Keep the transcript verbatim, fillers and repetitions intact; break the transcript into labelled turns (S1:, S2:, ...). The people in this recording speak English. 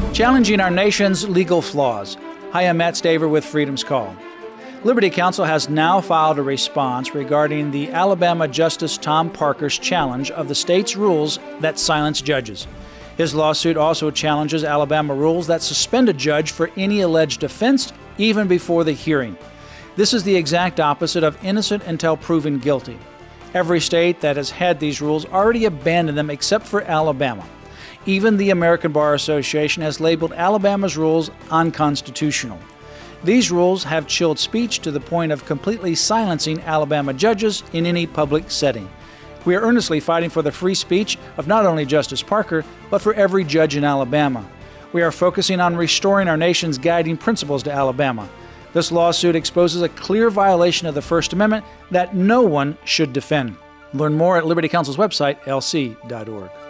S1: Challenging our nation's legal flaws. Hi, I'm Matt Staver with Freedom's Call. Liberty Counsel has now filed a response regarding the Alabama Justice Tom Parker's challenge of the state's rules that silence judges. His lawsuit also challenges Alabama rules that suspend a judge for any alleged offense even before the hearing. This is the exact opposite of innocent until proven guilty. Every state that has had these rules already abandoned them except for Alabama. Even the American Bar Association has labeled Alabama's rules unconstitutional. These rules have chilled speech to the point of completely silencing Alabama judges in any public setting. We are earnestly fighting for the free speech of not only Justice Parker, but for every judge in Alabama. We are focusing on restoring our nation's guiding principles to Alabama. This lawsuit exposes a clear violation of the First Amendment that no one should defend. Learn more at Liberty Counsel's website, L C dot org.